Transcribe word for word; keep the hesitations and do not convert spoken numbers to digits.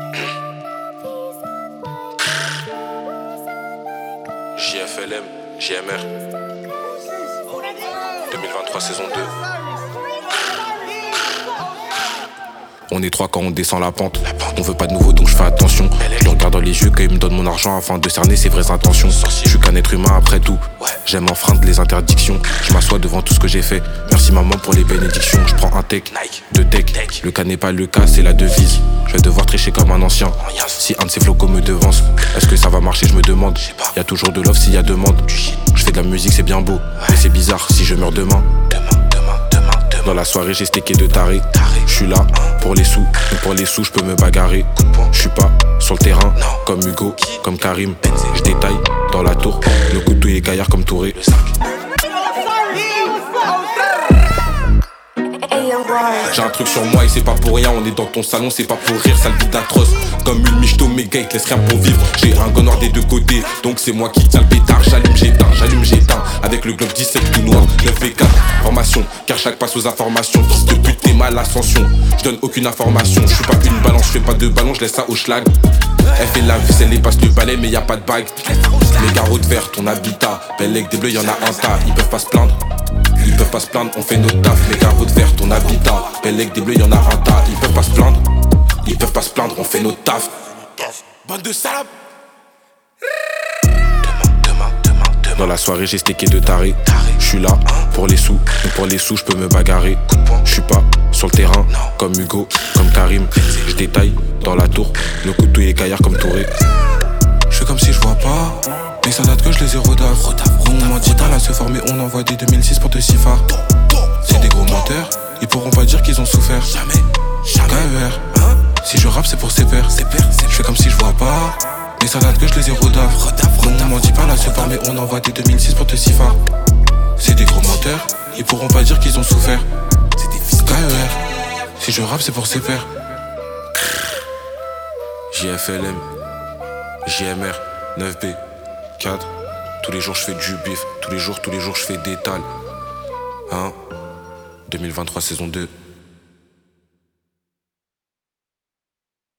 J F L M, J M R, deux mille vingt-trois saison deux. On est trois quand on descend la pente. On veut pas de nouveau donc je fais attention. Je le regarde dans les yeux quand il me donne mon argent afin de cerner ses vraies intentions. Je suis qu'un être humain après tout. J'aime enfreindre les interdictions. Je m'assois devant tout ce que j'ai fait. Merci maman pour les bénédictions. Je prends un tech, deux tech. Le cas n'est pas le cas, c'est la devise. Je vais devoir tricher comme un ancien. Si un de ces flocos me devance, est-ce que ça va marcher, je me demande. Y'a toujours de l'offre s'il y a demande. Je fais de la musique, c'est bien beau, mais c'est bizarre si je meurs demain. Dans la soirée j'ai stecké de taré. J'suis là pour les sous, mais pour les sous j'peux me bagarrer. J'suis pas sur le terrain comme Hugo, comme Karim. J'détaille dans la tour, le couteau est gaillard comme Touré. J'ai un truc sur moi et c'est pas pour rien. On est dans ton salon, c'est pas pour rire, sale vie d'atroce. Comme une michto, mes gars, ils te laissent rien pour vivre. J'ai un gun noir des deux côtés, donc c'est moi qui tiens le pétard. J'allume, j'éteins, j'allume, j'éteins. Avec le Glock dix-sept tout noir, neuf V quatre. Formation, car chaque passe aux informations. Fils de pute, t'es mal ascension. J'donne aucune information, j'suis pas une balance, j'fais pas de ballon, j'laisse ça au schlag. Elle fait la vis, elle les passe le balai, mais y a pas de bague. Les carreaux de verre, ton habitat. Belle avec des bleus, y'en a un tas, ils peuvent pas se plaindre. Ils peuvent pas se plaindre, on fait notre taf. Les carreaux de verre, ton habitat. Belle avec des bleus, y'en a un tas, ils peuvent pas se plaindre. Ils peuvent pas se plaindre, on fait notre taf. Bande de salopes. Dans la soirée j'ai stecké de taré. J'suis là pour les sous, mais pour les sous j'peux me bagarrer. J'suis pas sur le terrain comme Hugo, comme Karim. J'détaille dans la tour, le couteau est gaillard comme Touré. J'fais comme si j'vois pas, mais ça date que je les ai rodaf. On m'en dit pas là se former, on envoie des deux mille six pour te siphar. C'est des gros menteurs, ils pourront pas dire qu'ils ont souffert. Jamais, jamais. K E R, si je rappe c'est pour ses pères. J'fais comme si j'vois pas, mais ça date que je les ai rodaf. On m'en dit pas là se former, on envoie des deux mille six pour te siphar. C'est des gros menteurs, ils pourront pas dire qu'ils ont souffert. C'est des fils K E R, si je rappe c'est pour ses pères. J F L M, J M R, neuf B, quatre. Tous les jours je fais du bif, tous les jours, tous les jours je fais des tales. Hein, deux mille vingt-trois saison deux.